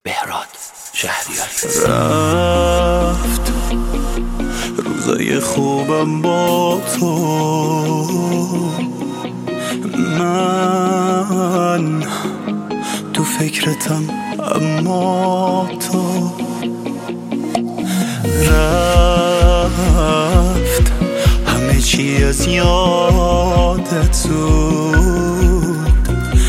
بهراد شهریاری. رفت روزای خوبم با تو، من تو فکرتم اما تو رفت، همه چی از یادت زود،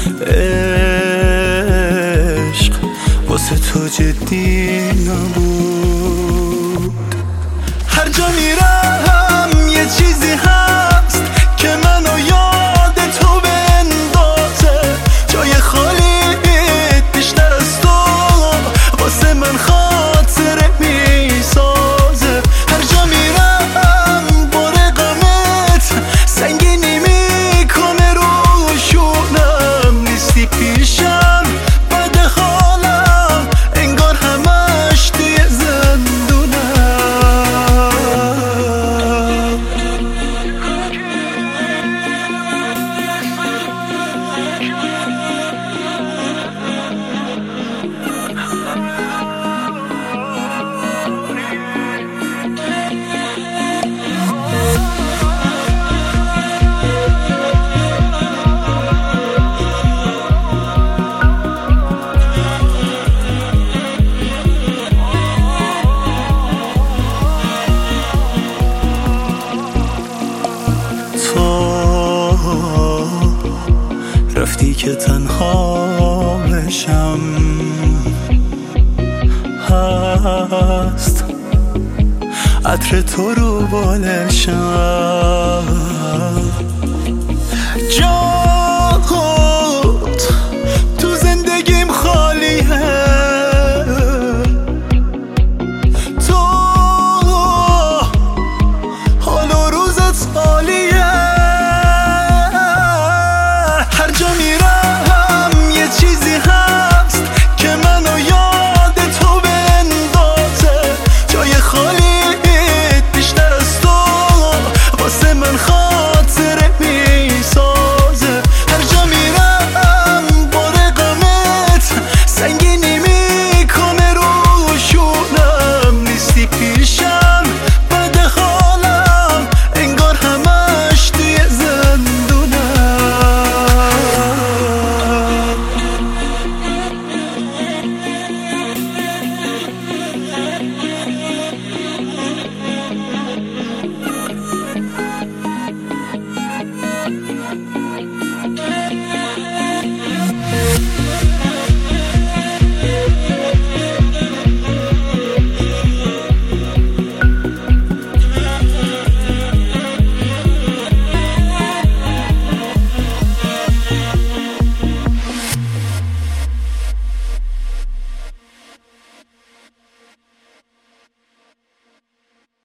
عشق واسه تو جدی نبود. هر جا میرم یه چیزی هست که منو یاد تو بندازه، جای خالی بیشتر از تو واسه من خاطره میسازه. هر جا میرم بار غمت سنگینی میکنه رو شونم، نیستی پیشم بد حالم، انگار همش توی زندونم. رفتی که تنها بشم، هست عطر تو رو بالشم.